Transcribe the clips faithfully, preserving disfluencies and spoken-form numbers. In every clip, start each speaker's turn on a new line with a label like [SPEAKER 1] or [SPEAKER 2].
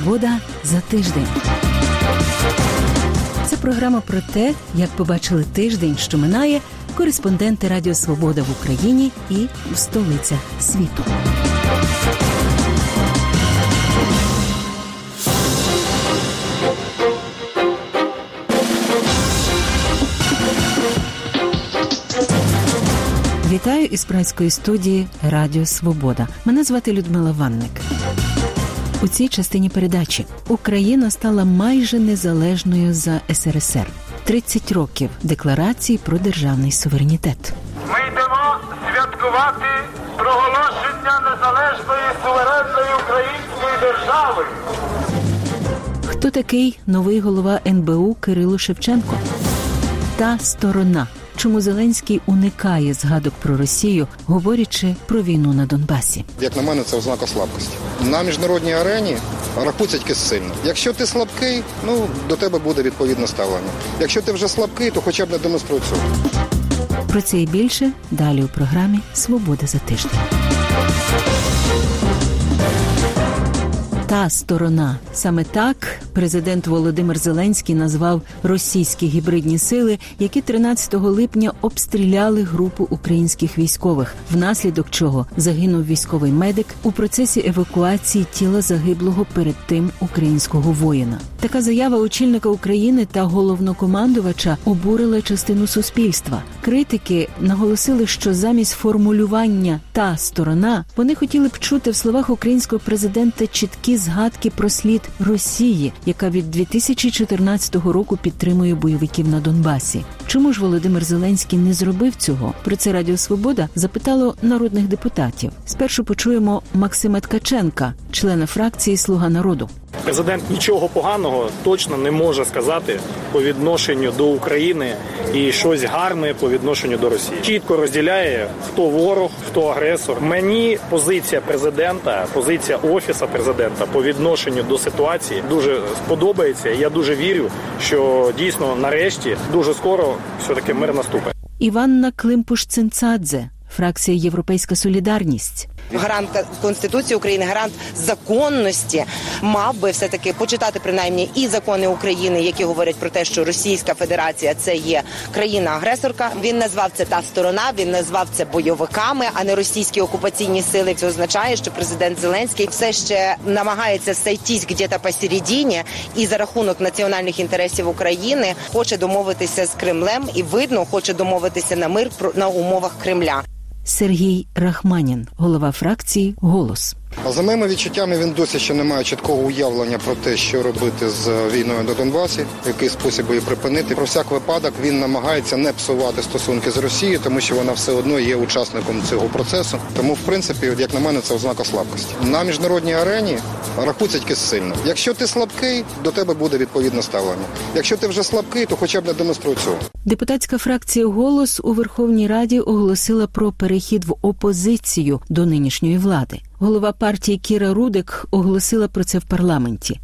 [SPEAKER 1] Свобода за тиждень. Це програма про те, як побачили тиждень, що минає, кореспонденти Радіо Свобода в Україні і в столицях світу. Вітаю із празької студії Радіо Свобода. Мене звати Людмила Ванник. У цій частині передачі Україна стала майже незалежною за ес ер ес ер. тридцять років декларації про державний суверенітет.
[SPEAKER 2] Ми йдемо святкувати проголошення незалежної суверенної української держави.
[SPEAKER 1] Хто такий новий голова ен бе у Кирило Шевченко? Та сторона. Чому Зеленський уникає згадок про Росію, говорячи про війну на Донбасі?
[SPEAKER 3] Як на мене, це ознака слабкості. На міжнародній арені рахується тільки сильно. Якщо ти слабкий, ну, до тебе буде відповідне ставлення. Якщо ти вже слабкий, то хоча б не демонструй цього.
[SPEAKER 1] Про це і більше далі у програмі «Свобода за тиждень». Та сторона. Саме так президент Володимир Зеленський назвав російські гібридні сили, які тринадцятого липня обстріляли групу українських військових, внаслідок чого загинув військовий медик у процесі евакуації тіла загиблого перед тим українського воїна. Така заява очільника України та головнокомандувача обурила частину суспільства. Критики наголосили, що замість формулювання «та сторона» вони хотіли б чути в словах українського президента чіткі згадки про слід Росії, яка від дві тисячі чотирнадцятого року підтримує бойовиків на Донбасі. Чому ж Володимир Зеленський не зробив цього? Про це Радіо Свобода запитало народних депутатів. Спершу почуємо Максима Ткаченка, члена фракції «Слуга народу».
[SPEAKER 4] Президент нічого поганого точно не може сказати по відношенню до України і щось гарне по відношенню до Росії. Чітко розділяє, хто ворог, хто агресор. Мені позиція президента, позиція Офісу президента по відношенню до ситуації дуже сподобається. Я дуже вірю, що дійсно нарешті дуже скоро все-таки мир наступить.
[SPEAKER 1] Іванна Климпуш-Цинцадзе, фракція «Європейська солідарність».
[SPEAKER 5] Гарант Конституції України, гарант законності мав би все-таки почитати принаймні і закони України, які говорять про те, що Російська Федерація – це є країна-агресорка. Він назвав це та сторона, він назвав це бойовиками, а не російські окупаційні сили. Це означає, що президент Зеленський все ще намагається сойтись где-то посередині і за рахунок національних інтересів України хоче домовитися з Кремлем і, видно, хоче домовитися на мир на умовах Кремля.
[SPEAKER 1] Сергій Рахманін, голова фракції «Голос».
[SPEAKER 3] А за моїми відчуттями, він досі ще не має чіткого уявлення про те, що робити з війною на Донбасі, в який спосіб її припинити. Про всяк випадок він намагається не псувати стосунки з Росією, тому що вона все одно є учасником цього процесу. Тому, в принципі, як на мене, це ознака слабкості. На міжнародній арені рахується тільки сильно. Якщо ти слабкий, до тебе буде відповідне ставлення. Якщо ти вже слабкий, то хоча б не демонструй цього.
[SPEAKER 1] Депутатська фракція «Голос» у Верховній Раді оголосила про перехід в опозицію до нинішньої влади. Голова партії Кіра Рудик оголосила про це в парламенті.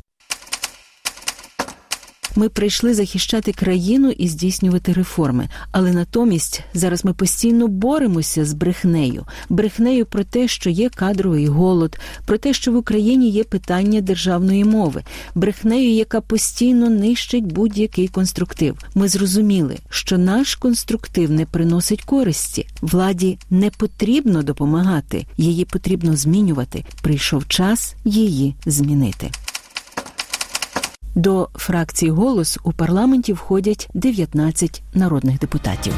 [SPEAKER 1] Ми прийшли захищати країну і здійснювати реформи, але натомість зараз ми постійно боремося з брехнею. Брехнею про те, що є кадровий голод, про те, що в Україні є питання державної мови, брехнею, яка постійно нищить будь-який конструктив. Ми зрозуміли, що наш конструктив не приносить користі. Владі не потрібно допомагати, її потрібно змінювати. Прийшов час її змінити. До фракції «Голос» у парламенті входять дев'ятнадцять народних депутатів.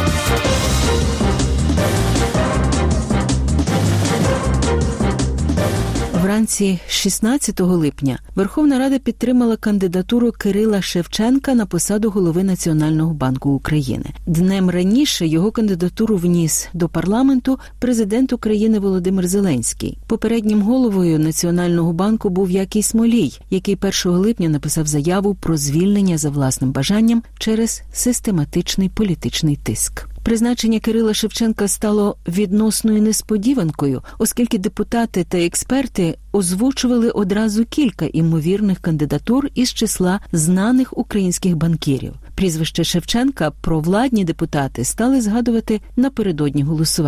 [SPEAKER 1] Вранці шістнадцятого липня Верховна Рада підтримала кандидатуру Кирила Шевченка на посаду голови Національного банку України. Днем раніше його кандидатуру вніс до парламенту президент України Володимир Зеленський. Попереднім головою Національного банку був Яків Смолій, який першого липня написав заяву про звільнення за власним бажанням через систематичний політичний тиск. Призначення Кирила Шевченка стало відносною несподіванкою, оскільки депутати та експерти озвучували одразу кілька імовірних кандидатур із числа знаних українських банкірів. Прізвище Шевченка провладні депутати стали згадувати напередодні голосування.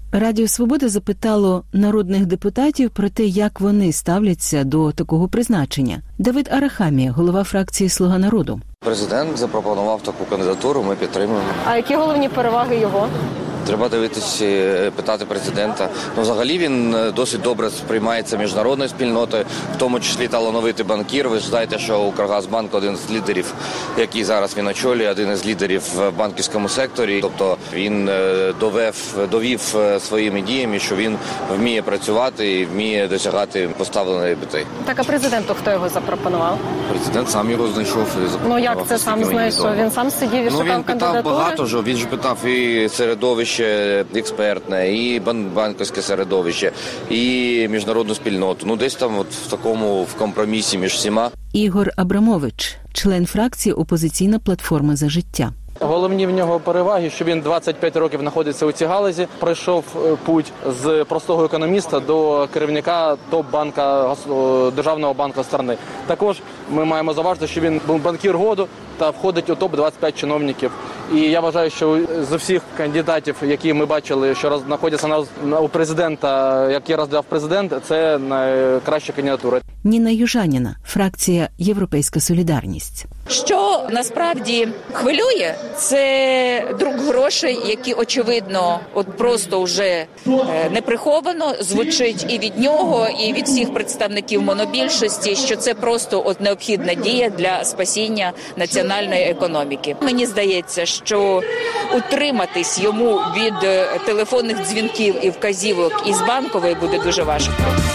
[SPEAKER 1] Радіо «Свобода» запитало народних депутатів про те, як вони ставляться до такого призначення. Давид Арахамія, голова фракції «Слуга народу».
[SPEAKER 6] Президент запропонував таку кандидатуру, ми підтримуємо.
[SPEAKER 7] А які головні переваги його?
[SPEAKER 6] Треба дивитись, питати президента. Ну, взагалі він досить добре сприймається міжнародною спільнотою, в тому числі талановитий банкір. Ви ж знаєте, що Укргазбанк один з лідерів, який зараз він очолює, один із лідерів в банківському секторі. Тобто він довів, довів своїми діями, що він вміє працювати і вміє досягати поставленої мети.
[SPEAKER 7] Так, а президенту хто його запропонував?
[SPEAKER 6] Президент сам його знайшов.
[SPEAKER 7] Ну як це сам знайшов? Він сам сидів і
[SPEAKER 6] ну,
[SPEAKER 7] шукав кандидатури?
[SPEAKER 6] Він питав багато, що він ж питав і середовище експертне, і банківське середовище, і міжнародну спільноту. Ну, десь там от в такому в компромісі між всіма.
[SPEAKER 1] Ігор Абрамович, член фракції «Опозиційна платформа за життя».
[SPEAKER 8] Головні в нього переваги, що він двадцять п'ять років знаходиться у цій галузі, пройшов путь з простого економіста до керівника топ-банка, державного банку країни. Також ми маємо зауважити, що він був банкір году та входить у топ двадцять п'ять чиновників. І я вважаю, що з усіх кандидатів, які ми бачили, що знаходяться на, у президента, які розглядав президент, це найкраща кандидатура.
[SPEAKER 1] Ніна Южаніна, фракція «Європейська солідарність».
[SPEAKER 9] Що насправді хвилює, це друк грошей, які, очевидно, от просто вже неприховано звучить і від нього, і від всіх представників монобільшості, що це просто от необхідна дія для спасіння національної економіки. Мені здається, що утриматись йому від телефонних дзвінків і вказівок із Банкової буде дуже важко.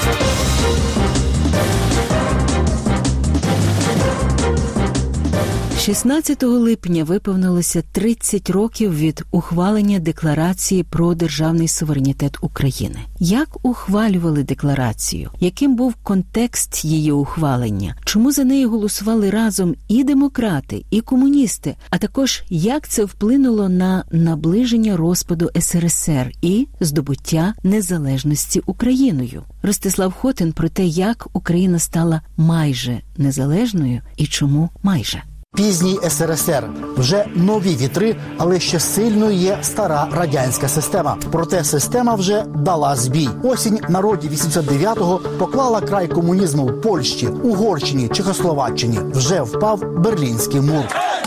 [SPEAKER 1] шістнадцятого липня виповнилося тридцять років від ухвалення Декларації про державний суверенітет України. Як ухвалювали декларацію? Яким був контекст її ухвалення? Чому за неї голосували разом і демократи, і комуністи? А також, як це вплинуло на наближення розпаду ес ер ес ер і здобуття незалежності Україною? Ростислав Хотин про те, як Україна стала майже незалежною і чому майже.
[SPEAKER 10] Пізній ес ер ес ер. Вже нові вітри, але ще сильною є стара радянська система. Проте система вже дала збій. Осінь народів вісімдесят дев'ятого поклала край комунізму в Польщі, Угорщині, Чехословаччині. Вже впав Берлінський мур.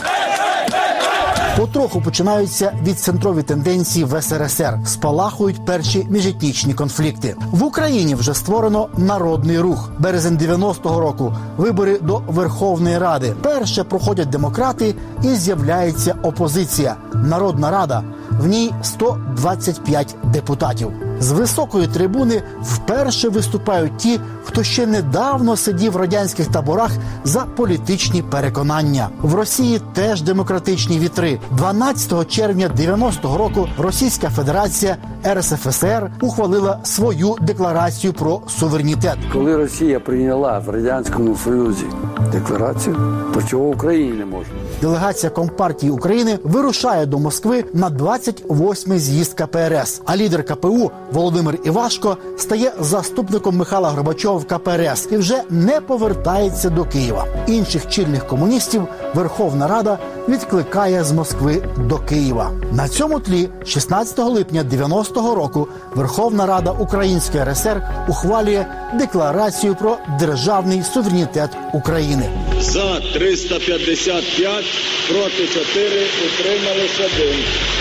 [SPEAKER 10] Потроху починаються відцентрові тенденції в ес ер ес ер. Спалахують перші міжетнічні конфлікти. В Україні вже створено Народний рух. Березень дев'яностого року. Вибори до Верховної Ради. Перше проходять демократи і з'являється опозиція. Народна Рада. В ній сто двадцять п'ять депутатів. З високої трибуни вперше виступають ті, хто ще недавно сидів в радянських таборах за політичні переконання. В Росії теж демократичні вітри. дванадцятого червня дев'яностого року Російська Федерація ер ес еф ес ер ухвалила свою декларацію про суверенітет.
[SPEAKER 11] Коли Росія прийняла в Радянському Союзі декларацію, то чого в Україні не можна?
[SPEAKER 10] Делегація Компартії України вирушає до Москви на двадцять восьмий з'їзд ка пе ер ес, а лідер ка пе у Володимир Івашко стає заступником Михайла Горбачова в ка пе ер ес і вже не повертається до Києва. Інших чільних комуністів Верховна Рада відкликає з Москви до Києва. На цьому тлі шістнадцятого липня дев'яностого року Верховна Рада Української ер ес ер ухвалює Декларацію про державний суверенітет України.
[SPEAKER 12] За триста п'ятдесят п'ять, проти чотири, утримались один.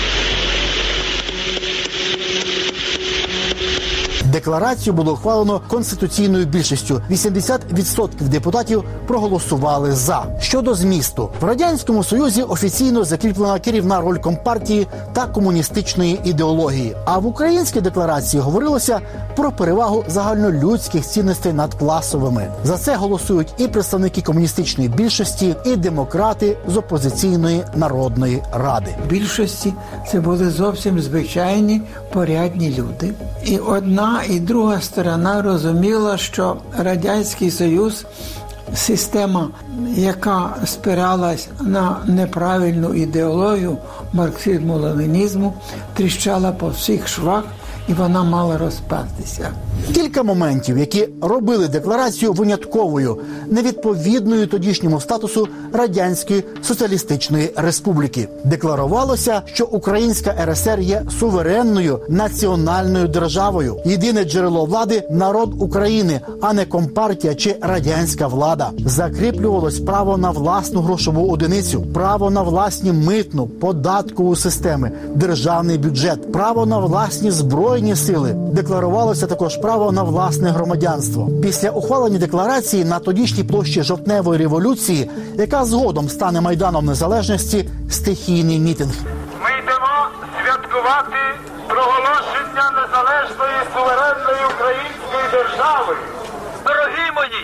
[SPEAKER 10] Декларацію було ухвалено конституційною більшістю. вісімдесят відсотків депутатів проголосували «за». Щодо змісту. В Радянському Союзі офіційно закріплена керівна роль Компартії та комуністичної ідеології. А в Українській декларації говорилося про перевагу загальнолюдських цінностей над класовими. За це голосують і представники комуністичної більшості, і демократи з опозиційної Народної Ради.
[SPEAKER 13] В більшості це були зовсім звичайні, порядні люди. І одна і друга сторона розуміла, що Радянський Союз – система, яка спиралась на неправильну ідеологію марксизму-ленінізму, тріщала по всіх швах і вона мала розпастися.
[SPEAKER 10] Кілька моментів, які робили декларацію винятковою, невідповідною тодішньому статусу Радянської Соціалістичної Республіки. Декларувалося, що Українська РСР є суверенною національною державою. Єдине джерело влади – народ України, а не компартія чи радянська влада. Закріплювалось право на власну грошову одиницю, право на власні митну, податкову системи, державний бюджет, право на власні збройні сили. Декларувалося також право на власне громадянство. Після ухвалення декларації на тодішній площі Жовтневої революції, яка згодом стане Майданом Незалежності, стихійний мітинг.
[SPEAKER 2] Ми йдемо святкувати проголошення незалежної суверенної української держави. Дорогі мої,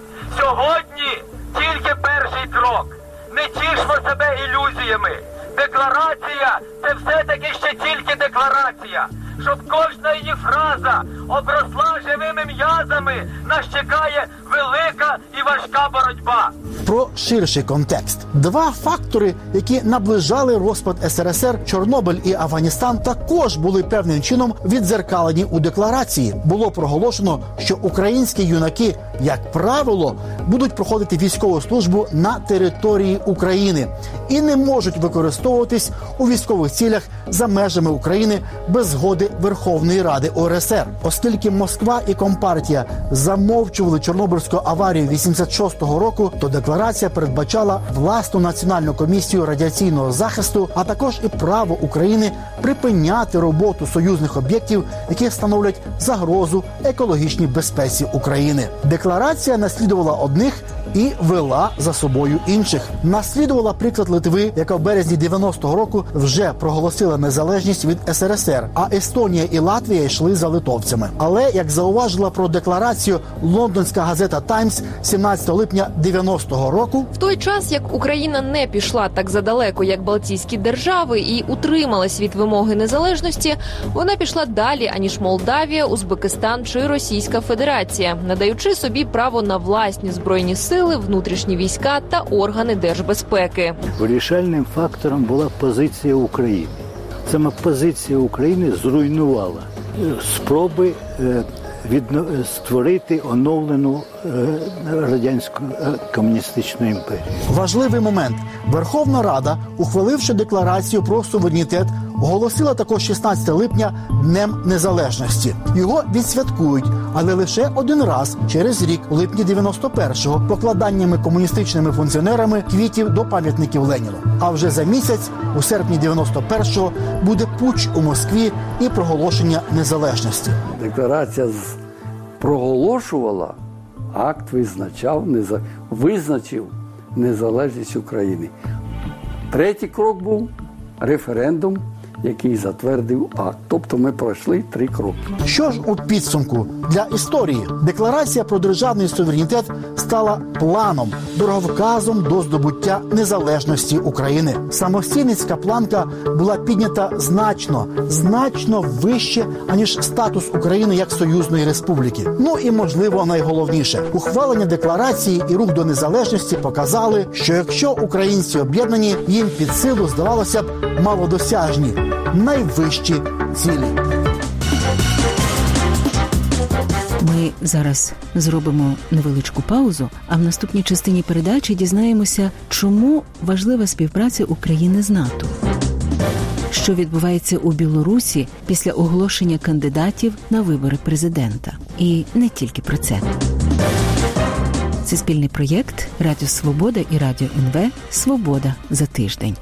[SPEAKER 2] сьогодні тільки перший крок. Не тішмо себе ілюзіями. Декларація – це все-таки ще тільки декларація. Щоб кожна її фраза обросла живими м'язами, нас чекає велика і важка боротьба.
[SPEAKER 10] Про ширший контекст. Два фактори, які наближали розпад ес ер ес ер, Чорнобиль і Афганістан, також були певним чином віддзеркалені у декларації. Було проголошено, що українські юнаки, як правило, будуть проходити військову службу на території України і не можуть використовуватись у військових цілях за межами України без згоди Верховної Ради о ер ес ер. Оскільки Москва і Компартія замовчували Чорнобильську аварію вісімдесят шостого року, то декларація передбачала власну національну комісію радіаційного захисту, а також і право України припиняти роботу союзних об'єктів, які становлять загрозу екологічній безпеці України. Декларація наслідувала одних і вела за собою інших. Наслідувала приклад Литви, яка в березні дев'яностого року вже проголосила незалежність від ес ер ес ер, а Естонія і Латвія йшли за литовцями. Але, як зауважила про декларацію лондонська газета «Таймс» сімнадцятого липня дев'яностого року,
[SPEAKER 14] в той час, як Україна не пішла так задалеко, як Балтійські держави, і утрималась від вимоги незалежності, вона пішла далі, аніж Молдавія, Узбекистан чи Російська Федерація, надаючи собі право на власні збройні сили, внутрішні війська та органи держбезпеки.
[SPEAKER 15] Вирішальним фактором була позиція України. Саме позиція України зруйнувала спроби відно... створити оновлену радянську комуністичну імперію.
[SPEAKER 10] Важливий момент. Верховна Рада, ухваливши декларацію про суверенітет, оголосила також шістнадцятого липня Днем Незалежності. Його відсвяткують, але лише один раз через рік, у липні дев'яносто першого, покладаннями комуністичними функціонерами квітів до пам'ятників Леніну. А вже за місяць, у серпні дев'яносто першого, буде путч у Москві і проголошення незалежності.
[SPEAKER 11] Декларація проголошувала, акт визначав, неза... визначив незалежність України. Третій крок був референдум, який затвердив акт. Тобто ми пройшли три кроки.
[SPEAKER 10] Що ж у підсумку? Для історії декларація про державний суверенітет стала планом, дороговказом до здобуття незалежності України. Самостійницька планка була піднята значно, значно вище, аніж статус України як союзної республіки. Ну і, можливо, найголовніше, ухвалення декларації і рух до незалежності показали, що якщо українці об'єднані, їм під силу, здавалося б, малодосяжні, найвищі цілі.
[SPEAKER 1] Ми зараз зробимо невеличку паузу, а в наступній частині передачі дізнаємося, чому важлива співпраця України з НАТО. Що відбувається у Білорусі після оголошення кандидатів на вибори президента. І не тільки про це. Це спільний проєкт Радіо Свобода і Радіо ен ве «Свобода за тиждень».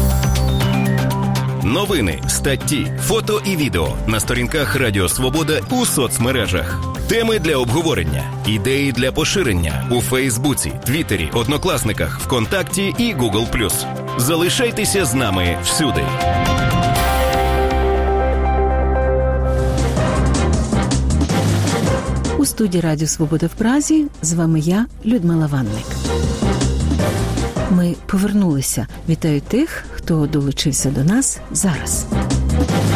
[SPEAKER 16] Новини, статті, фото і відео на сторінках Радіо Свобода у соцмережах. Теми для обговорення, ідеї для поширення у Фейсбуці, Твіттері, Однокласниках, ВКонтакті і Гугл плюс. Залишайтеся з нами всюди.
[SPEAKER 1] У студії Радіо Свобода в Празі з вами я, Людмила Ванник. Ми повернулися. Вітаю тих, хто долучився до нас зараз.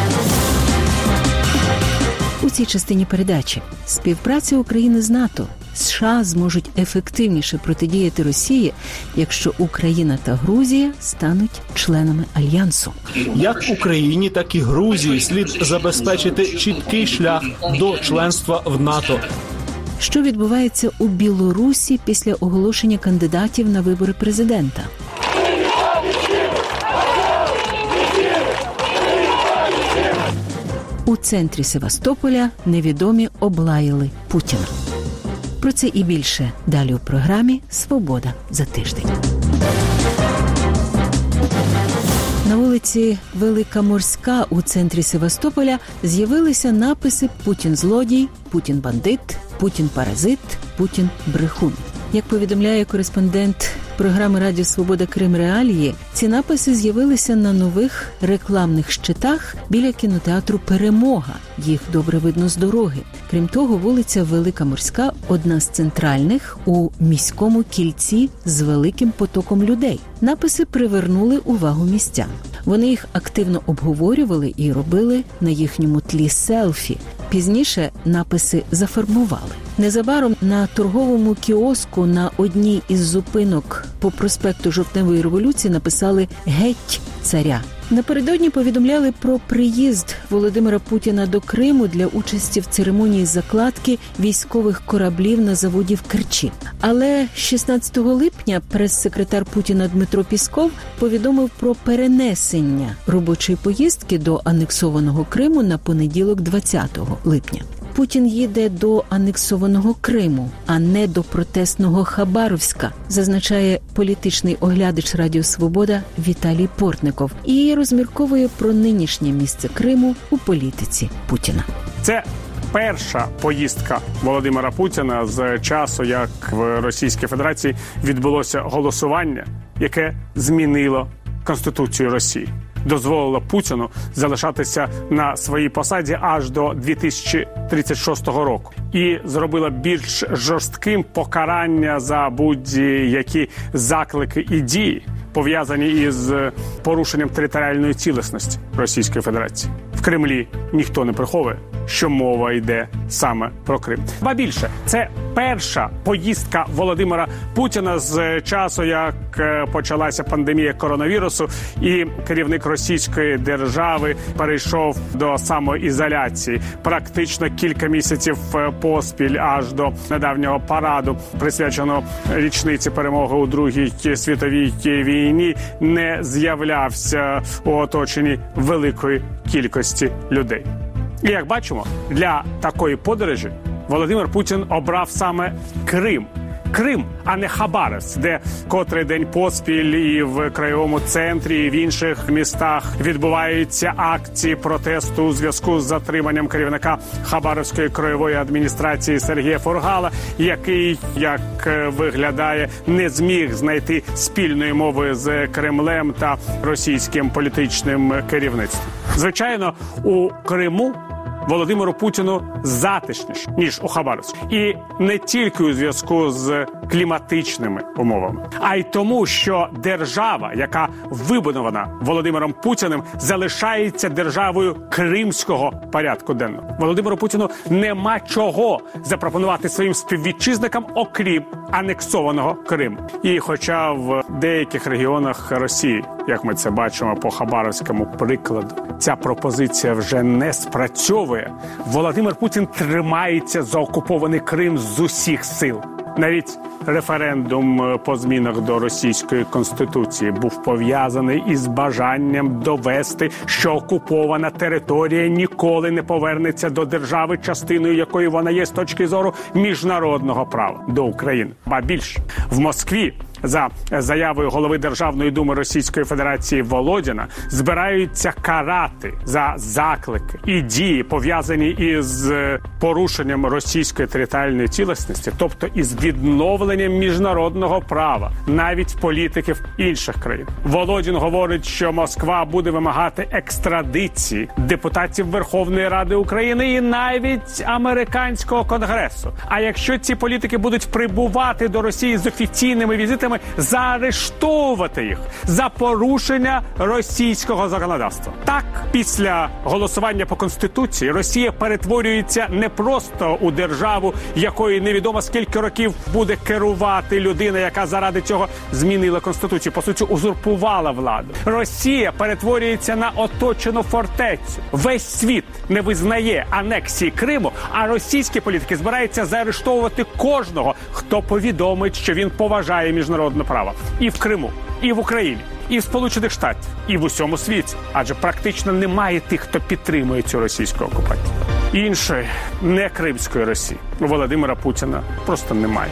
[SPEAKER 1] У цій частині передачі співпраця України з НАТО, США зможуть ефективніше протидіяти Росії, якщо Україна та Грузія стануть членами Альянсу.
[SPEAKER 17] Як Україні, так і Грузії слід забезпечити чіткий шлях до членства в НАТО.
[SPEAKER 1] Що відбувається у Білорусі після оголошення кандидатів на вибори президента? У центрі Севастополя невідомі облаяли Путіна. Про це і більше далі у програмі «Свобода за тиждень». На вулиці Велика Морська у центрі Севастополя з'явилися написи «Путін злодій», «Путін бандит», «Путін паразит», «Путін брехун». Як повідомляє кореспондент програми «Радіо Свобода Крим Реалії», ці написи з'явилися на нових рекламних щитах біля кінотеатру «Перемога». Їх добре видно з дороги. Крім того, вулиця Велика Морська – одна з центральних у міському кільці з великим потоком людей. Написи привернули увагу містян. Вони їх активно обговорювали і робили на їхньому тлі селфі. Пізніше написи зафарбували. Незабаром на торговому кіоску на одній із зупинок по проспекту Жовтневої революції написали «Геть царя». Напередодні повідомляли про приїзд Володимира Путіна до Криму для участі в церемонії закладки військових кораблів на заводі в Керчі. Але шістнадцятого липня прес-секретар Путіна Дмитро Пісков повідомив про перенесення робочої поїздки до анексованого Криму на понеділок двадцятого липня. Путін їде до анексованого Криму, а не до протестного Хабаровська, зазначає політичний оглядач Радіо Свобода Віталій Портников і розмірковує про нинішнє місце Криму у політиці Путіна.
[SPEAKER 4] Це перша поїздка Володимира Путіна з часу, як в Російській Федерації відбулося голосування, яке змінило Конституцію Росії. Дозволило Путіну залишатися на своїй посаді аж до дві тисячі тридцять шостого року. І зробила більш жорстким покарання за будь-які заклики і дії, пов'язані із порушенням територіальної цілісності Російської Федерації. В Кремлі ніхто не приховує, що мова йде саме про Крим. Ба більше, це перша поїздка Володимира Путіна з часу, як почалася пандемія коронавірусу, і керівник Російської держави перейшов до самоізоляції. Практично кілька місяців поспіль, аж до недавнього параду, присвяченого річниці перемоги у Другій світовій війні, не з'являвся у оточенні великої кількості людей. І як бачимо, для такої подорожі Володимир Путін обрав саме Крим. Крим, а не Хабаровськ, де котрий день поспіль і в краєвому центрі, і в інших містах відбуваються акції протесту у зв'язку з затриманням керівника Хабаровської краєвої адміністрації Сергія Фургала, який, як виглядає, не зміг знайти спільної мови з Кремлем та російським політичним керівництвом. Звичайно, у Криму Володимиру Путіну затишніше, ніж у Хабаровську. І не тільки у зв'язку з кліматичними умовами, а й тому, що держава, яка вибудована Володимиром Путіним, залишається державою кримського порядку денного. Володимиру Путіну нема чого запропонувати своїм співвітчизникам, окрім анексованого Криму. І хоча в деяких регіонах Росії, як ми це бачимо по хабаровському прикладу, ця пропозиція вже не спрацьовує, Володимир Путін тримається за окупований Крим з усіх сил. Навіть референдум по змінах до російської конституції був пов'язаний із бажанням довести, що окупована територія ніколи не повернеться до держави, частиною якої вона є з точки зору міжнародного права, до України. Ба більше, в Москві, за заявою голови Державної думи Російської Федерації Володіна, збираються карати за заклики і дії, пов'язані із порушенням російської територіальної цілісності, тобто із відновленням міжнародного права, навіть політиків інших країн. Володін говорить, що Москва буде вимагати екстрадиції депутатів Верховної Ради України і навіть американського конгресу. А якщо ці політики будуть прибувати до Росії з офіційними візитами,
[SPEAKER 18] політиками, заарештовувати їх за порушення російського законодавства. Так, після голосування по Конституції Росія перетворюється не просто у державу, якої невідомо скільки років буде керувати людина, яка заради цього змінила Конституцію, по суті, узурпувала владу. Росія перетворюється на оточену фортецю. Весь світ не визнає анексії Криму, а російські політики збираються заарештовувати кожного, хто повідомить, що він поважає міжнародне право. І в Криму, і в Україні, і в Сполучених Штатах, і в усьому світі. Адже практично немає тих, хто підтримує цю російську окупацію. Іншої, не кримської Росії, у Володимира Путіна просто немає.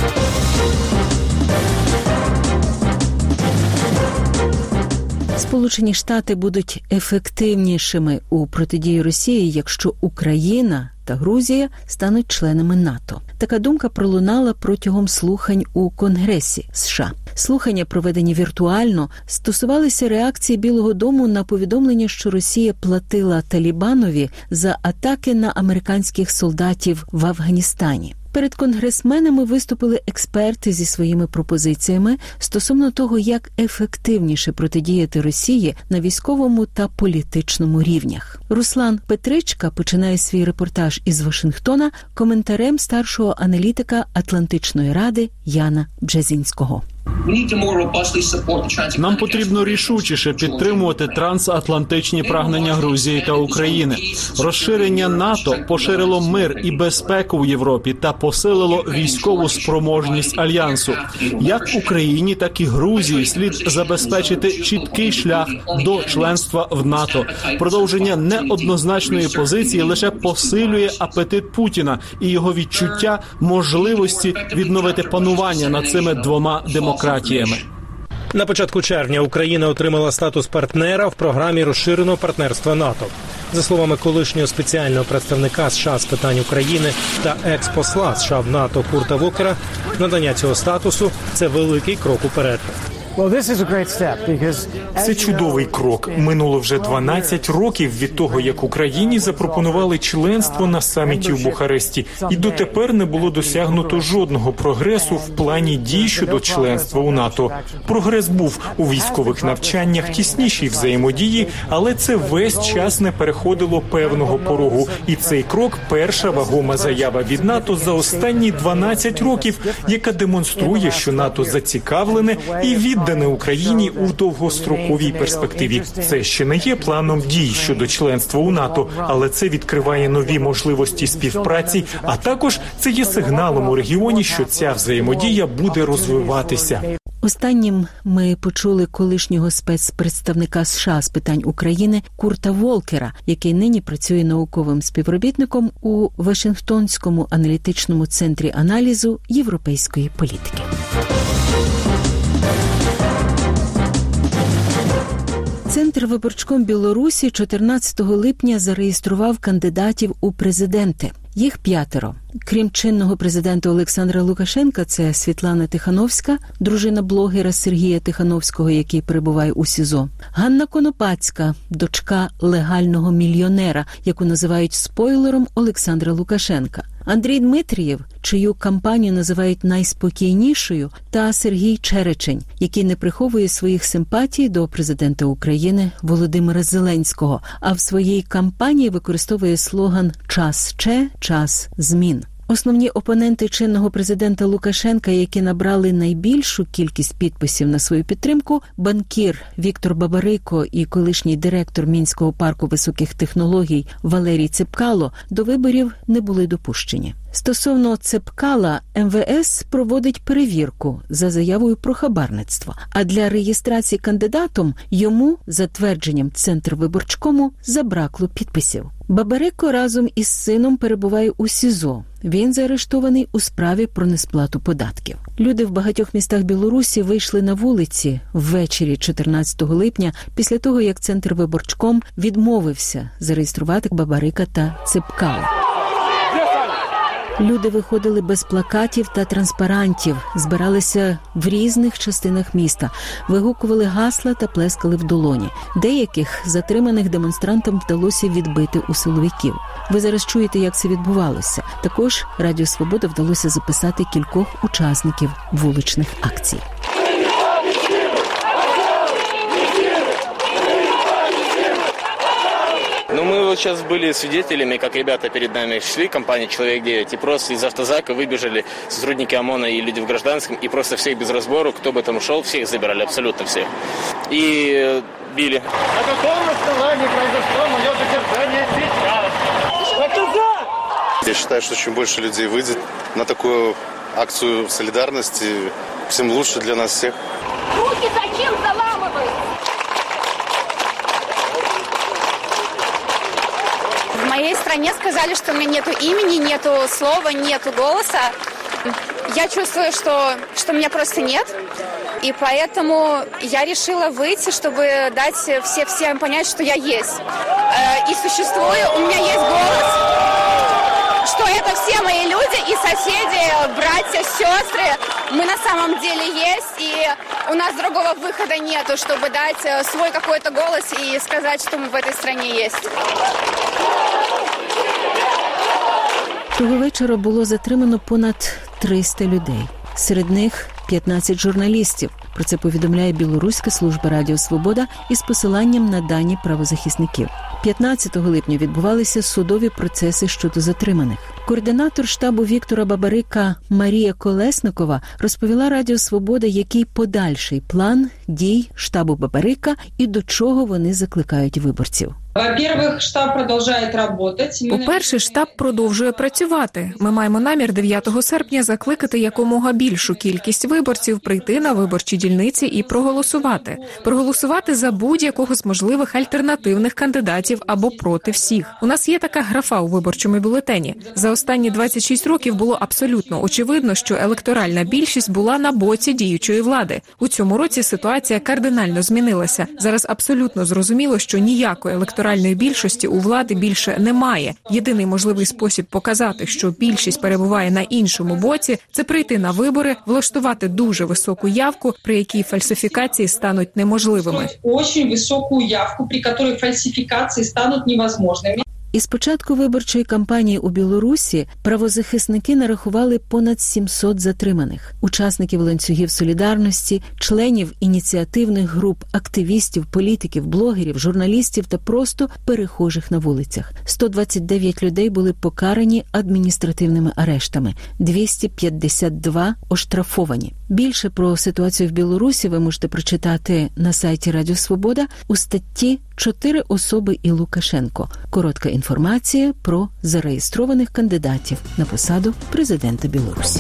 [SPEAKER 1] Сполучені Штати будуть ефективнішими у протидії Росії, якщо Україна та Грузія стануть членами НАТО. Така думка пролунала протягом слухань у Конгресі США. Слухання, проведені віртуально, стосувалися реакції Білого дому на повідомлення, що Росія платила Талібанові за атаки на американських солдатів в Афганістані. Перед конгресменами виступили експерти зі своїми пропозиціями стосовно того, як ефективніше протидіяти Росії на військовому та політичному рівнях. Руслан Петричка починає свій репортаж із Вашингтона коментарем старшого аналітика Атлантичної ради Яна Бжезінського.
[SPEAKER 17] Нам потрібно рішучіше підтримувати трансатлантичні прагнення Грузії та України. Розширення НАТО поширило мир і безпеку в Європі та посилило військову спроможність Альянсу. Як Україні, так і Грузії слід забезпечити чіткий шлях до членства в НАТО. Продовження неоднозначної позиції лише посилює апетит Путіна і його відчуття можливості відновити панування над цими двома демократіями.
[SPEAKER 19] На початку червня Україна отримала статус партнера в програмі розширеного партнерства НАТО. За словами колишнього спеціального представника США з питань України та екс-посла США в НАТО Курта Вокера, надання цього статусу – це великий крок уперед.
[SPEAKER 20] Це чудовий крок. Минуло вже дванадцять років від того, як Україні запропонували членство на саміті в Бухаресті. І дотепер не було досягнуто жодного прогресу в плані дій щодо членства у НАТО. Прогрес був у військових навчаннях, тіснішій взаємодії, але це весь час не переходило певного порогу. І цей крок – перша вагома заява від НАТО за останні дванадцять років, яка демонструє, що НАТО зацікавлене і від дане Україні у довгостроковій перспективі. Це ще не є планом дій щодо членства у НАТО, але це відкриває нові можливості співпраці, а також це є сигналом у регіоні, що ця взаємодія буде розвиватися.
[SPEAKER 1] Останнім ми почули колишнього спецпредставника США з питань України Курта Волкера, який нині працює науковим співробітником у Вашингтонському аналітичному центрі аналізу європейської політики. Центр виборчком Білорусі чотирнадцятого липня зареєстрував кандидатів у президенти. Їх п'ятеро. Крім чинного президента Олександра Лукашенка, це Світлана Тихановська, дружина блогера Сергія Тихановського, який перебуває у СІЗО. Ганна Конопацька, дочка легального мільйонера, яку називають спойлером Олександра Лукашенка. Андрій Дмитрієв, чию кампанію називають найспокійнішою, та Сергій Черечень, який не приховує своїх симпатій до президента України Володимира Зеленського, а в своїй кампанії використовує слоган «Час Че, час змін». Основні опоненти чинного президента Лукашенка, які набрали найбільшу кількість підписів на свою підтримку, банкір Віктор Бабарико і колишній директор Мінського парку високих технологій Валерій Цепкало, до виборів не були допущені. Стосовно Цепкала, ем ве ес проводить перевірку за заявою про хабарництво, а для реєстрації кандидатом йому, за твердженням Центрвиборчкому, забракло підписів. Бабарико разом із сином перебуває у СІЗО. Він заарештований у справі про несплату податків. Люди в багатьох містах Білорусі вийшли на вулиці ввечері чотирнадцятого липня після того, як Центрвиборчком відмовився зареєструвати Бабарика та Цепкала. Люди виходили без плакатів та транспарантів, збиралися в різних частинах міста, вигукували гасла та плескали в долоні. Деяких затриманих демонстрантам вдалося відбити у силовиків. Ви зараз чуєте, як це відбувалося. Також Радіо Свобода вдалося записати кількох учасників вуличних акцій.
[SPEAKER 21] Ну, мы вот сейчас были свидетелями, как ребята перед нами шли, компания «Человек девять», и просто из автозака выбежали сотрудники ОМОНа и люди в гражданском, и просто всех без разбору, кто бы там ушел, всех забирали, абсолютно всех. И били.
[SPEAKER 2] На каком основании произошло мое задержание сейчас? Наказать!
[SPEAKER 22] Я считаю, что чем больше людей выйдет на такую акцию солидарности, тем лучше для нас всех.
[SPEAKER 23] Руки зачем заламывать? В моей стране сказали, что у меня нету имени, нету слова, нету голоса. Я чувствую, что, что меня просто нет. И поэтому я решила выйти, чтобы дать все, всем понять, что я есть. Э, и существую, у меня есть голос, что это все мои люди и соседи, братья, сестры. Мы на самом деле есть, и у нас другого выхода нету, чтобы дать свой какой-то голос и сказать, что мы в этой стране есть.
[SPEAKER 1] Того вечора було затримано понад триста людей. Серед них п'ятнадцять журналістів. Про це повідомляє Білоруська служба Радіо Свобода із посиланням на дані правозахисників. п'ятнадцятого липня відбувалися судові процеси щодо затриманих. Координатор штабу Віктора Бабарика Марія Колесникова розповіла Радіо Свобода, який подальший план дій штабу Бабарика і до чого вони закликають виборців.
[SPEAKER 24] Во-первых, штаб продовжує працювати.
[SPEAKER 25] По-перше, штаб продовжує працювати. Ми маємо намір дев'ятого серпня закликати якомога більшу кількість виборців прийти на виборчі дільниці і проголосувати. Проголосувати за будь-якого з можливих альтернативних кандидатів або проти всіх. У нас є така графа у виборчому бюлетені. За останні двадцять шість років було абсолютно очевидно, що електоральна більшість була на боці діючої влади. У цьому році ситуація кардинально змінилася. Зараз абсолютно зрозуміло, що ніякої електоральної Електоральної більшості у влади більше немає. Єдиний можливий спосіб показати, що більшість перебуває на іншому боці, це прийти на вибори, влаштувати дуже високу явку, при якій фальсифікації стануть неможливими.
[SPEAKER 24] Дуже високу явку, при якій фальсифікації стануть неможливими.
[SPEAKER 1] Із початку виборчої кампанії у Білорусі правозахисники нарахували понад сімсот затриманих. Учасників ланцюгів солідарності, членів ініціативних груп, активістів, політиків, блогерів, журналістів та просто перехожих на вулицях. сто двадцять дев'ять людей були покарані адміністративними арештами, двісті п'ятдесят два оштрафовані. Більше про ситуацію в Білорусі ви можете прочитати на сайті Радіо Свобода у статті «Чотири особи і Лукашенко». Коротка інформація про зареєстрованих кандидатів на посаду президента Білорусі.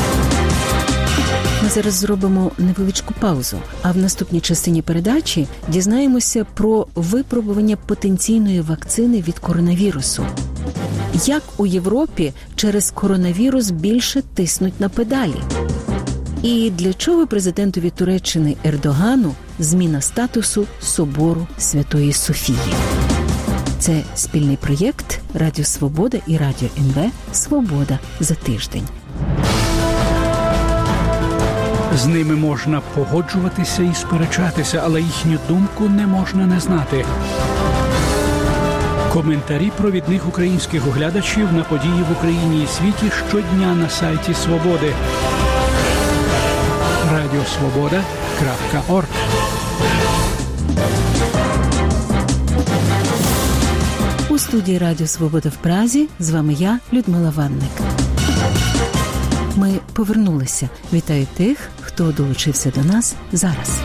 [SPEAKER 1] Ми зараз зробимо невеличку паузу, а в наступній частині передачі дізнаємося про випробування потенційної вакцини від коронавірусу. Як у Європі через коронавірус більше тиснуть на педалі? І для чого президентові Туреччини Ердогану зміна статусу Собору Святої Софії? Це спільний проєкт Радіо Свобода і Радіо ен ве «Свобода за тиждень».
[SPEAKER 26] З ними можна погоджуватися і сперечатися, але їхню думку не можна не знати. Коментарі провідних українських оглядачів на події в Україні і світі щодня на сайті Свободи. радіосвобода крапка орг.
[SPEAKER 1] У студії Радіо Свобода в Празі з вами я, Людмила Ванник. Ми повернулися. Вітаю тих, хто долучився до нас зараз.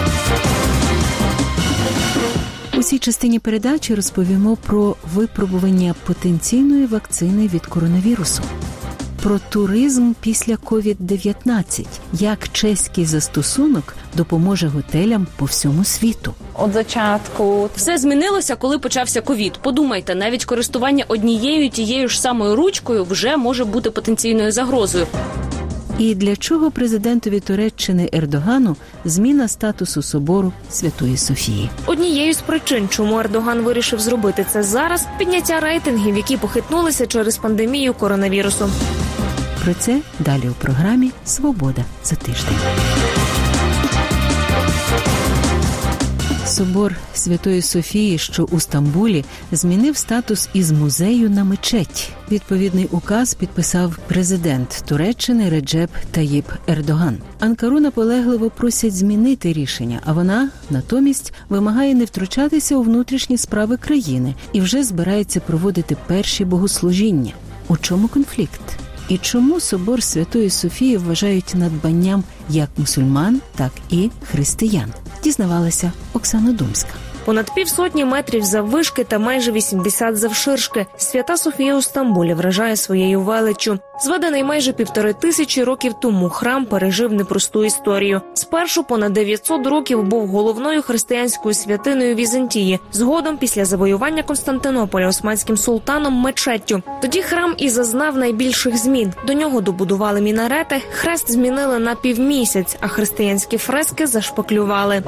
[SPEAKER 1] У цій частині передачі розповімо про випробування потенційної вакцини від коронавірусу. Про туризм після ковід дев'ятнадцять. Як чеський застосунок допоможе готелям по всьому світу.
[SPEAKER 27] От початку
[SPEAKER 28] все змінилося, коли почався ковід. Подумайте, навіть користування однією тією ж самою ручкою вже може бути потенційною загрозою.
[SPEAKER 1] І для чого президентові Туреччини Ердогану зміна статусу Собору Святої Софії?
[SPEAKER 28] Однією з причин, чому Ердоган вирішив зробити це зараз, підняття рейтингів, які похитнулися через пандемію коронавірусу.
[SPEAKER 1] Про це далі у програмі «Свобода за тиждень». Собор Святої Софії, що у Стамбулі, змінив статус із музею на мечеть. Відповідний указ підписав президент Туреччини Реджеп Таїп Ердоган. Анкару наполегливо просять змінити рішення, а вона, натомість, вимагає не втручатися у внутрішні справи країни і вже збирається проводити перші богослужіння. У чому конфлікт? І чому Собор Святої Софії вважають надбанням як мусульман, так і християн? Дізнавалася Оксана Думська.
[SPEAKER 3] Понад півсотні метрів заввишки та майже вісімдесят завширшки. Свята Софія у Стамбулі вражає своєю величчю. Зведений майже півтори тисячі років тому, храм пережив непросту історію. Спершу понад дев'ятсот років був головною християнською святиною Візантії. Згодом, після завоювання Константинополя османським султаном, мечеттю. Тоді храм і зазнав найбільших змін. До нього добудували мінарети, хрест змінили на півмісяць, а християнські фрески зашпаклювали.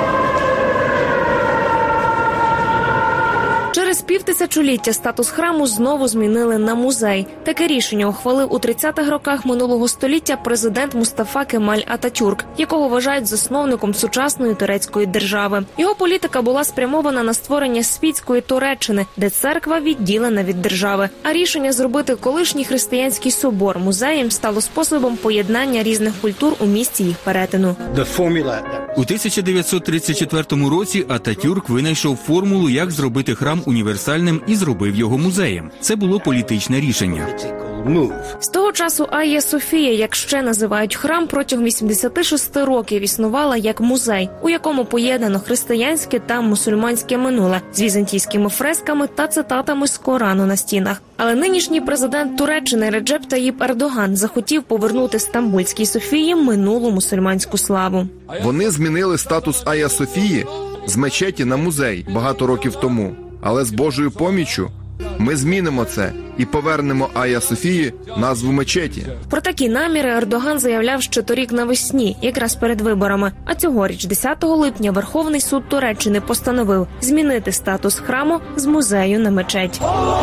[SPEAKER 3] Через півтисячоліття статус храму знову змінили на музей. Таке рішення ухвалив у тридцятих роках минулого століття президент Мустафа Кемаль Ататюрк, якого вважають засновником сучасної турецької держави. Його політика була спрямована на створення світської Туреччини, де церква відділена від держави. А рішення зробити колишній християнський собор музеєм стало способом поєднання різних культур у місці їх перетину.
[SPEAKER 5] У тисяча дев'ятсот тридцять четвертому році Ататюрк винайшов формулу, як зробити храм універсальним, і зробив його музеєм. Це було політичне рішення.
[SPEAKER 3] З того часу Айя Софія, як ще називають храм, протягом вісімдесят шість років існувала як музей, у якому поєднано християнське та мусульманське минуле з візантійськими фресками та цитатами з Корану на стінах. Але нинішній президент Туреччини Реджеп Таїп Ердоган захотів повернути Стамбульській Софії минулу мусульманську славу.
[SPEAKER 6] Вони змінили статус Айя Софії з мечеті на музей багато років тому. Але з Божою поміччю ми змінимо це і повернемо Айя Софії назву мечеті.
[SPEAKER 3] Про такі наміри Ердоган заявляв ще торік навесні, якраз перед виборами. А цьогоріч, десятого липня, Верховний суд Туреччини постановив змінити статус храму з музею на мечеть.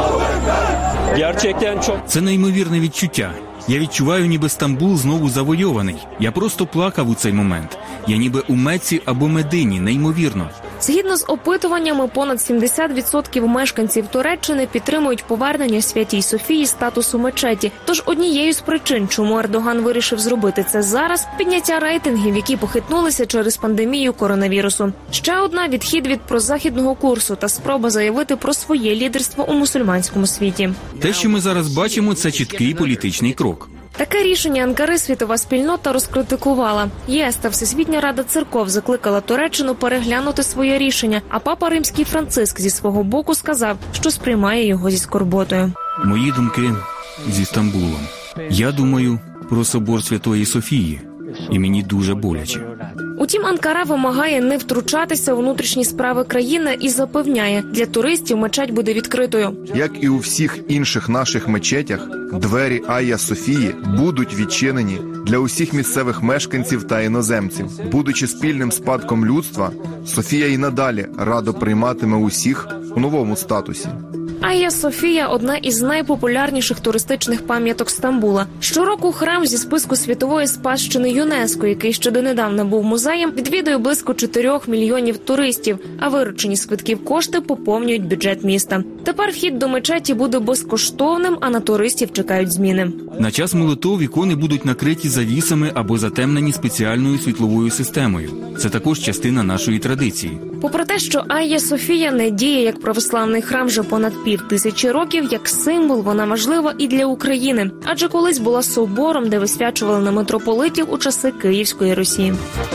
[SPEAKER 5] Це неймовірне відчуття. Я відчуваю, ніби Стамбул знову завойований. Я просто плакав у цей момент. Я ніби у Мекці або Медині, неймовірно.
[SPEAKER 3] Згідно з опитуваннями, понад сімдесят відсотків мешканців Туреччини підтримують повернення Святій Софії статусу мечеті. Тож однією з причин, чому Ердоган вирішив зробити це зараз – підняття рейтингів, які похитнулися через пандемію коронавірусу. Ще одна – відхід від прозахідного курсу та спроба заявити про своє лідерство у мусульманському світі.
[SPEAKER 5] Те, що ми зараз бачимо, це чіткий політичний крок.
[SPEAKER 3] Таке рішення Анкари світова спільнота розкритикувала. ЄС та Всесвітня рада церков закликала Туреччину переглянути своє рішення, а папа Римський Франциск зі свого боку сказав, що сприймає його зі скорботою.
[SPEAKER 5] Мої думки зі Стамбулом. Я думаю про собор Святої Софії, і мені дуже боляче.
[SPEAKER 3] Утім, Анкара вимагає не втручатися у внутрішні справи країни і запевняє, для туристів мечеть буде відкритою.
[SPEAKER 6] Як і у всіх інших наших мечетях, двері Айя Софії будуть відчинені для усіх місцевих мешканців та іноземців. Будучи спільним спадком людства, Софія і надалі радо прийматиме усіх у новому статусі.
[SPEAKER 3] Айя Софія – одна із найпопулярніших туристичних пам'яток Стамбула. Щороку храм зі списку світової спадщини ЮНЕСКО, який ще донедавна був музеєм, відвідує близько чотирьох мільйонів туристів, а виручені з квитків кошти поповнюють бюджет міста. Тепер вхід до мечеті буде безкоштовним, а на туристів чекають зміни.
[SPEAKER 5] На час молитов ікони будуть накриті завісами або затемнені спеціальною світловою системою. Це також частина нашої традиції.
[SPEAKER 3] Попри те, що Айя Софія не діє як православний храм вже понад пів тисячі років, як символ вона важлива і для України. Адже колись була собором, де висвячували на митрополитів у часи Київської Русі.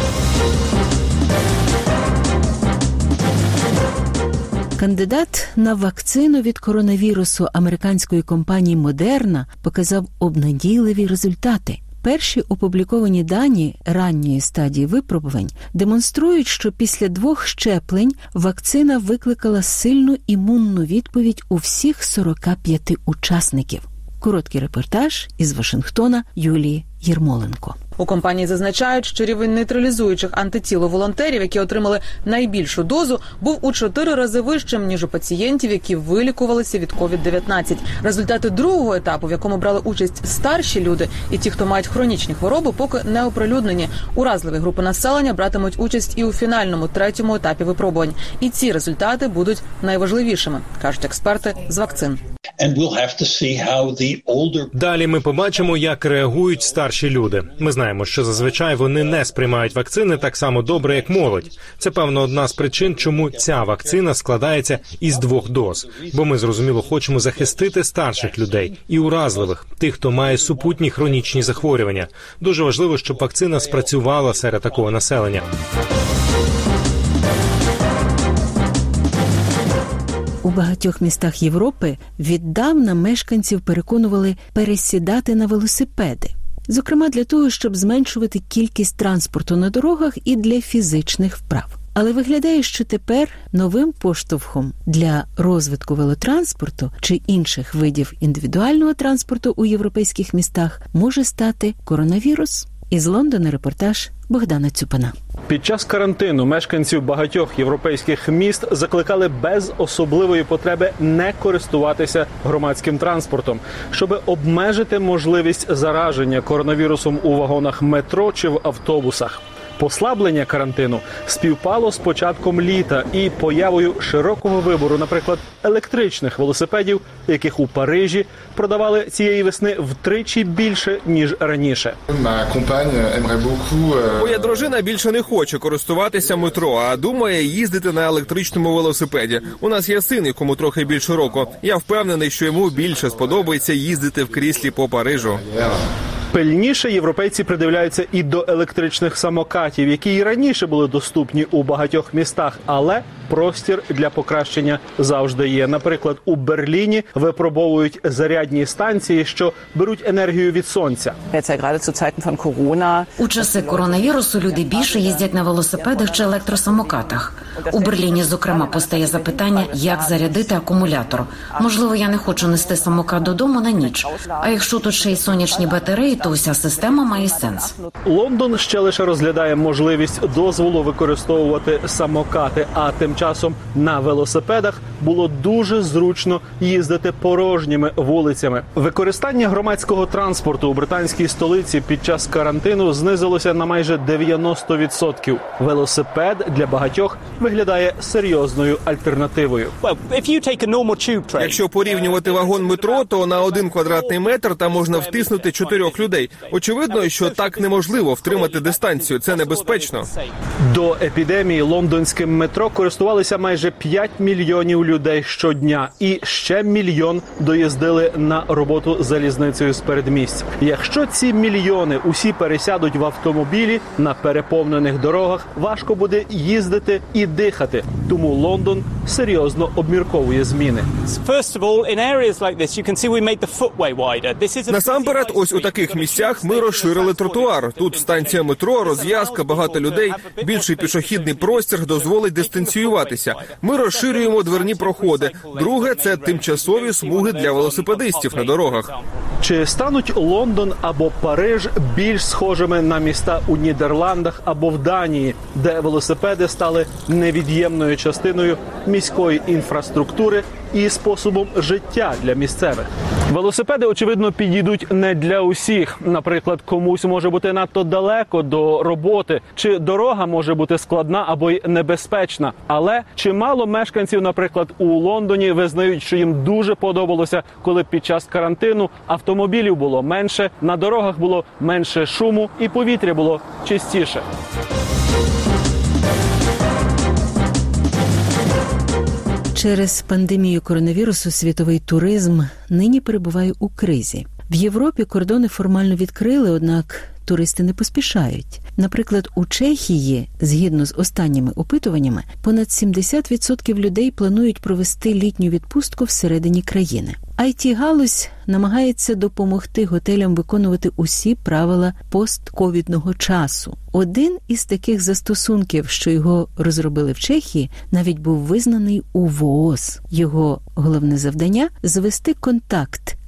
[SPEAKER 1] Кандидат на вакцину від коронавірусу американської компанії Модерна показав обнадійливі результати. Перші опубліковані дані ранньої стадії випробувань демонструють, що після двох щеплень вакцина викликала сильну імунну відповідь у всіх сорока п'яти учасників. Короткий репортаж із Вашингтона Юлії Єрмоленко.
[SPEAKER 7] У компанії зазначають, що рівень нейтралізуючих антитіл у волонтерів, які отримали найбільшу дозу, був у чотири рази вищим, ніж у пацієнтів, які вилікувалися від ковід дев'ятнадцять. Результати другого етапу, в якому брали участь старші люди і ті, хто мають хронічні хвороби, поки не оприлюднені. Уразливі групи населення братимуть участь і у фінальному, третьому етапі випробувань. І ці результати будуть найважливішими, кажуть експерти з вакцин.
[SPEAKER 19] Далі ми побачимо, як реагують старші люди. Ми знаємо, що зазвичай вони не сприймають вакцини так само добре, як молодь. Це, певно, одна з причин, чому ця вакцина складається із двох доз. Бо ми, зрозуміло, хочемо захистити старших людей і уразливих, тих, хто має супутні хронічні захворювання. Дуже важливо, щоб вакцина спрацювала серед такого населення.
[SPEAKER 1] У багатьох містах Європи віддавна мешканців переконували пересідати на велосипеди. Зокрема, для того, щоб зменшувати кількість транспорту на дорогах і для фізичних вправ. Але виглядає, що тепер новим поштовхом для розвитку велотранспорту чи інших видів індивідуального транспорту у європейських містах може стати коронавірус. Із Лондона репортаж Богдана Цюпана.
[SPEAKER 17] Під час карантину мешканців багатьох європейських міст закликали без особливої потреби не користуватися громадським транспортом, щоб обмежити можливість зараження коронавірусом у вагонах метро чи в автобусах. Послаблення карантину співпало з початком літа і появою широкого вибору, наприклад, електричних велосипедів, яких у Парижі продавали цієї весни втричі більше, ніж раніше.
[SPEAKER 8] Моя дружина більше не хоче користуватися метро, а думає їздити на електричному велосипеді. У нас є син, якому трохи більше року. Я впевнений, що йому більше сподобається їздити в кріслі по Парижу.
[SPEAKER 17] Пильніше європейці придивляються і до електричних самокатів, які і раніше були доступні у багатьох містах, але простір для покращення завжди є. Наприклад, у Берліні випробовують зарядні станції, що беруть енергію від сонця.
[SPEAKER 9] У часи коронавірусу люди більше їздять на велосипедах чи електросамокатах. У Берліні, зокрема, постає запитання, як зарядити акумулятор. Можливо, я не хочу нести самокат додому на ніч. А якщо тут ще й сонячні батареї, то уся система має сенс.
[SPEAKER 17] Лондон ще лише розглядає можливість дозволу використовувати самокати, а тим часом на велосипедах було дуже зручно їздити порожніми вулицями. Використання громадського транспорту у британській столиці під час карантину знизилося на майже дев'яносто відсотків. Велосипед для багатьох виглядає серйозною альтернативою.
[SPEAKER 8] Якщо порівнювати вагон метро, то на один квадратний метр там можна втиснути чотирьох людей. Очевидно, що так неможливо втримати дистанцію. Це небезпечно.
[SPEAKER 17] До епідемії лондонським метро користувалися майже п'ять мільйонів людей щодня. І ще мільйон доїздили на роботу залізницею з передмість. Якщо ці мільйони усі пересядуть в автомобілі на переповнених дорогах, важко буде їздити і дихати. Тому Лондон серйозно обмірковує зміни.
[SPEAKER 8] Насамперед, ось у таких місцях ми розширили тротуар. Тут станція метро, розв'язка, багато людей, більший пішохідний простір дозволить дистанціюватися. Ми розширюємо дверні проходи. Друге – це тимчасові смуги для велосипедистів на дорогах.
[SPEAKER 17] Чи стануть Лондон або Париж більш схожими на міста у Нідерландах або в Данії, де велосипеди стали невід'ємною частиною міської інфраструктури і способом життя для місцевих? Велосипеди, очевидно, підійдуть не для усіх. Наприклад, комусь може бути надто далеко до роботи, чи дорога може бути складна або й небезпечна. Але чимало мешканців, наприклад, у Лондоні визнають, що їм дуже подобалося, коли під час карантину автомобілів було менше, на дорогах було менше шуму і повітря було чистіше.
[SPEAKER 1] Через пандемію коронавірусу світовий туризм нині перебуває у кризі. В Європі кордони формально відкрили, однак туристи не поспішають. Наприклад, у Чехії, згідно з останніми опитуваннями, понад сімдесят відсотків людей планують провести літню відпустку всередині країни. ай ті-галузь намагається допомогти готелям виконувати усі правила постковідного часу. Один із таких застосунків, що його розробили в Чехії, навіть був визнаний у ВООЗ. Його головне завдання – звести контакт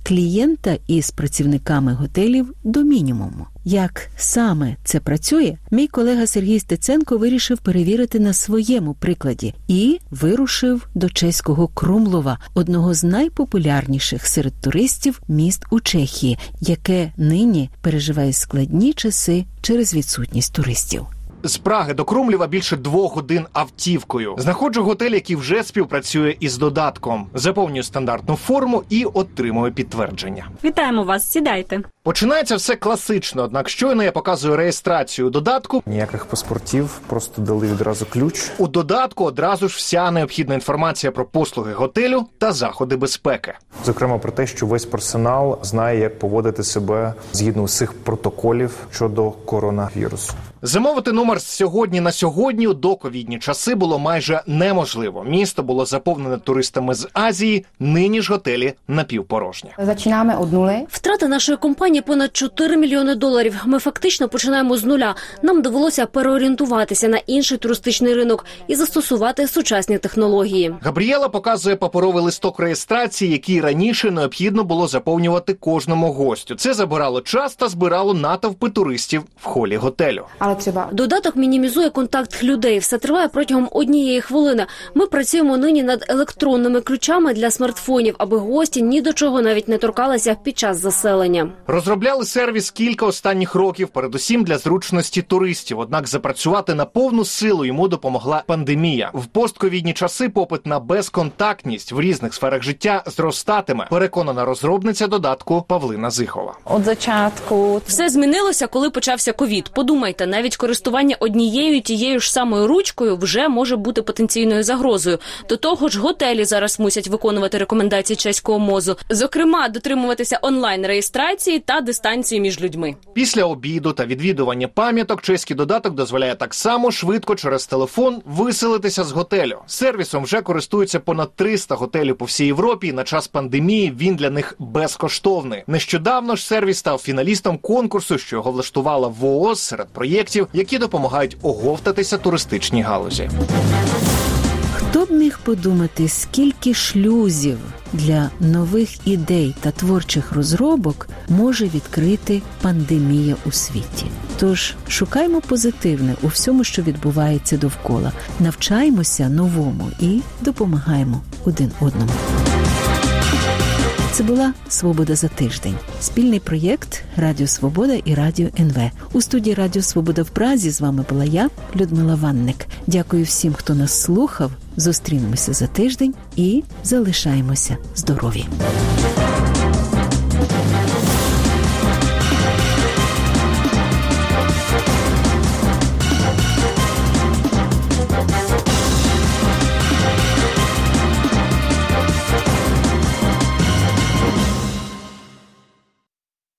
[SPEAKER 1] клієнта із працівниками готелів до мінімуму. Як саме це працює, мій колега Сергій Стеценко вирішив перевірити на своєму прикладі і вирушив до чеського Крумлова, одного з найпопулярніших серед туристів міст у Чехії, яке нині переживає складні часи через відсутність туристів.
[SPEAKER 10] З Праги до Крумлєва більше двох годин автівкою. Знаходжу готель, який вже співпрацює із додатком. Заповнюю стандартну форму і отримую підтвердження.
[SPEAKER 28] Вітаємо вас, сідайте.
[SPEAKER 10] Починається все класично, однак щойно я показую реєстрацію додатку.
[SPEAKER 11] Ніяких паспортів, просто дали відразу ключ.
[SPEAKER 10] У додатку одразу ж вся необхідна інформація про послуги готелю та заходи безпеки.
[SPEAKER 11] Зокрема про те, що весь персонал знає, як поводити себе згідно усіх протоколів щодо коронавірусу.
[SPEAKER 10] Замовити номер з сьогодні на сьогодні у доковідні часи було майже неможливо. Місто було заповнене туристами з Азії, нині ж готелі напівпорожні.
[SPEAKER 28] Починаємо од нули. Втрата нашої компанії понад чотири мільйони доларів. Ми фактично починаємо з нуля. Нам довелося переорієнтуватися на інший туристичний ринок і застосувати сучасні технології.
[SPEAKER 10] Габріела показує паперовий листок реєстрації, який раніше необхідно було заповнювати кожному гостю. Це забирало час та збирало натовпи туристів в холі готелю.
[SPEAKER 28] Додаток мінімізує контакт людей. Все триває протягом однієї хвилини. Ми працюємо нині над електронними ключами для смартфонів, аби гості ні до чого навіть не торкалися під час заселення.
[SPEAKER 10] Розробляли сервіс кілька останніх років, передусім для зручності туристів. Однак запрацювати на повну силу йому допомогла пандемія. В постковідні часи попит на безконтактність в різних сферах життя зростатиме, переконана розробниця додатку Павлина Зихова.
[SPEAKER 28] От початку все змінилося, коли почався ковід. Подумайте, навіть користування однією тією ж самою ручкою вже може бути потенційною загрозою. До того ж, готелі зараз мусять виконувати рекомендації чеського МОЗу, зокрема, дотримуватися онлайн-реєстрації та дистанції між людьми.
[SPEAKER 10] Після обіду та відвідування пам'яток чеський додаток дозволяє так само швидко через телефон виселитися з готелю. Сервісом вже користуються понад триста готелів по всій Європі, і на час пандемії він для них безкоштовний. Нещодавно ж сервіс став фіналістом конкурсу, що його влаштувала ВООЗ серед проєктів, які допомагають оговтатися туристичній галузі.
[SPEAKER 1] Хто б міг подумати, скільки шлюзів для нових ідей та творчих розробок може відкрити пандемія у світі. Тож шукаймо позитивне у всьому, що відбувається довкола. Навчаємося новому і допомагаємо один одному. Це була «Свобода за тиждень» – спільний проєкт Радіо Свобода і Радіо ен ве. У студії Радіо Свобода в Празі з вами була я, Людмила Ванник. Дякую всім, хто нас слухав. Зустрінемося за тиждень і залишаємося здорові.